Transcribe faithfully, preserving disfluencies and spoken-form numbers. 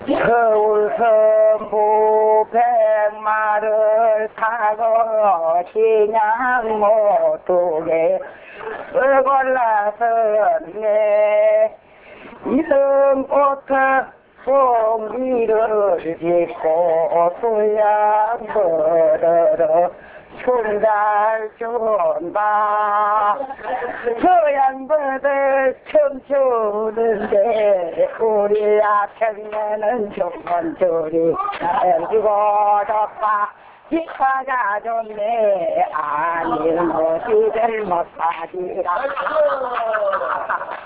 서울 선부 백마를 타고 신양 모두게 골라서네 이성부터 봉기를 짚고 수양버러러 춤잘 춘다 서양버들 춤추는데 우리 아청년은 조건줄이 해주고 졌다 기차가 좋네 아니 못이들 못하지라